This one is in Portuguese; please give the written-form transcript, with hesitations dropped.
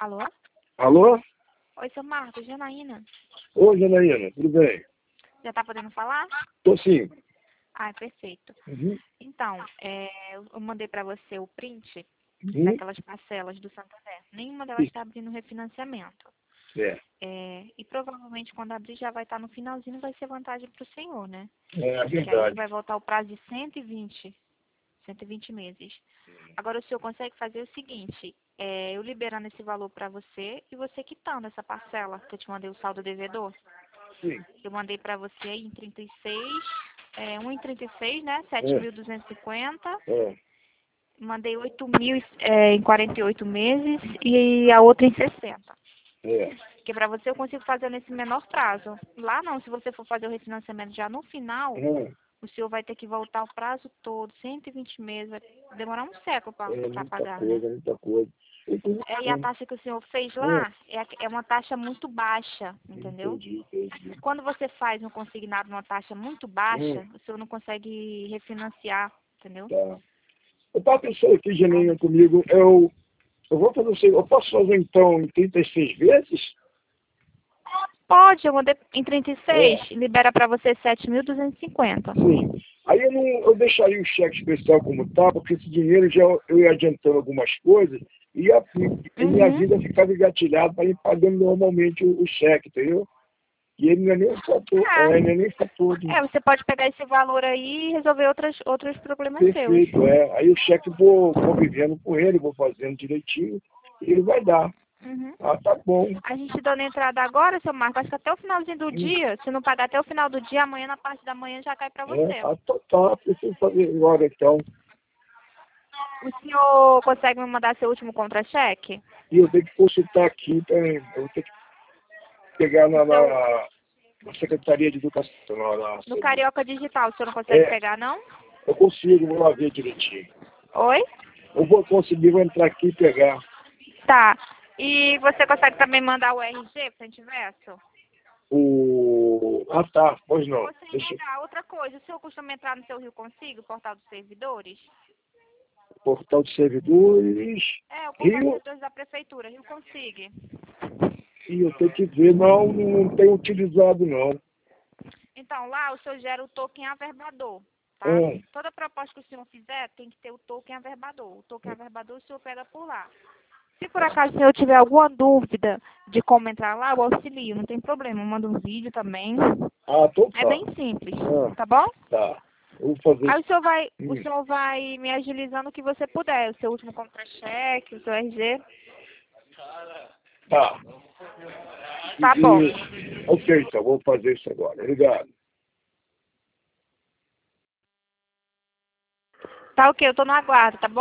Alô? Alô? Oi, seu Marcos, Janaína. Oi, Janaína, tudo bem? Já tá podendo falar? Tô sim. Ah, perfeito. Uhum. Então, eu mandei para você o print Uhum. daquelas parcelas do Santander. Nenhuma delas está abrindo refinanciamento. É. E provavelmente quando abrir já vai estar no finalzinho, vai ser vantagem para o senhor, né? É Porque aí verdade. vai voltar o prazo de 120 meses. Agora o senhor consegue fazer o seguinte, eu liberando esse valor para você e você quitando essa parcela que eu te mandei o saldo devedor. Sim. Eu mandei para você aí em 36, 1 em 36, né? É. 7.250. É. Mandei 8.000 em 48 meses e a outra em 60. É. Porque para você eu consigo fazer nesse menor prazo. Lá não, se você for fazer o refinanciamento já no final, o senhor vai ter que voltar o prazo todo, 120 meses, vai demorar um século para Muita pagar, coisa, né? muita coisa. E a taxa que o senhor fez lá é uma taxa muito baixa, entendeu? Entendi. Quando você faz um consignado numa taxa muito baixa, o senhor não consegue refinanciar, entendeu? Tá. Eu tava pensando aqui, Aí, Janaína, comigo, eu vou fazer o seguinte, eu posso fazer então em 36 vezes? pode, eu mandei em 36, É. libera para você 7.250. Sim. Aí eu deixaria o cheque especial como tá, porque esse dinheiro já eu ia adiantando algumas coisas e minha vida ficava engatilhada para ir pagando normalmente o cheque, entendeu? E ele não é nem o fator, ele não é nem fator de... Você pode pegar esse valor aí e resolver outros problemas seus. Perfeito, é. Aí o cheque vou convivendo com ele, vou fazendo direitinho e ele vai dar. Uhum. Ah, tá bom. A gente dando entrada agora, seu Marcos, acho que até o finalzinho do Hum. dia, se não pagar até o final do dia, amanhã na parte da manhã já cai para você. Tá, preciso fazer agora então. O senhor consegue me mandar seu último contra-cheque? E eu tenho que consultar aqui, eu vou ter que pegar na Secretaria de Educação. No Carioca Digital, o senhor não consegue pegar, não? Eu consigo, vou lá ver direitinho. Oi? Eu vou conseguir, vou entrar aqui e pegar. Tá. E você consegue também mandar o RG, frente e verso? Ah, tá, pois não. Você negar outra coisa, o senhor costuma entrar no seu Rio Consigo, portal dos servidores? Portal de servidores. O portal dos Rio, servidores da prefeitura, Rio Consigo. e eu tenho que ver, não tenho utilizado não. Então, lá o senhor gera o token averbador, tá? Ah, Toda proposta que o senhor fizer tem que ter o token averbador. O token averbador o senhor pega por lá. Se por acaso o senhor tiver alguma dúvida de como entrar lá, eu auxilio, não tem problema. Eu mando um vídeo também. então É tá. bem simples, tá bom? Tá. Eu vou fazer Aí isso. o senhor vai me agilizando o que você puder, o seu último contra-cheque, o seu RG. Tá. Tá bom. Ok, então, vou fazer isso agora. Obrigado. Tá ok, eu tô no aguardo, tá bom?